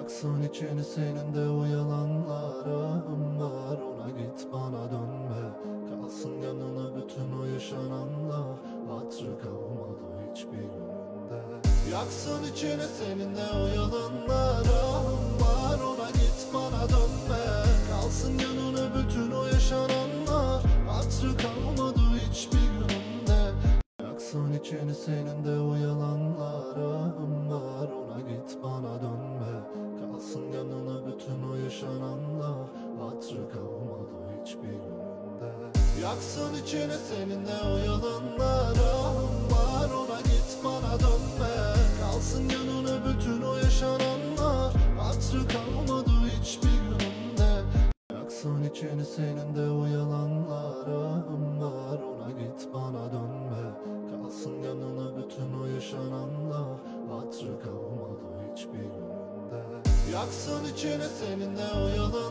Yaksın içini senin de o yalanlarım var. Ona git bana dönme, kalsın yanına bütün o yaşananlar. Hatırı kalmadı hiçbir gününde. Yaksın içini senin de o yalanlarım var. Ona git bana dönme, kalsın yanına bütün o yaşananlar. Hatırı kalmadı hiçbir gününde. Yaksın içini senin de o yalanlarım var. Ona git bana dönme, kalsın yanına bütün o yaşananlar. Hatırı kalmadı hiçbir gününde. Yaksın içini senin de o yalanlarım var. Ona git bana dönme, kalsın yanına bütün o yaşananlar. Hatırı kalmadı hiçbir gününde. Yaksın içini senin de o yalanlarım var. Ona git bana dönme, kalsın yanına bütün o yaşananlar. Hatırı kalmadı hiçbir gününde. Yaksın içini senin de o yalan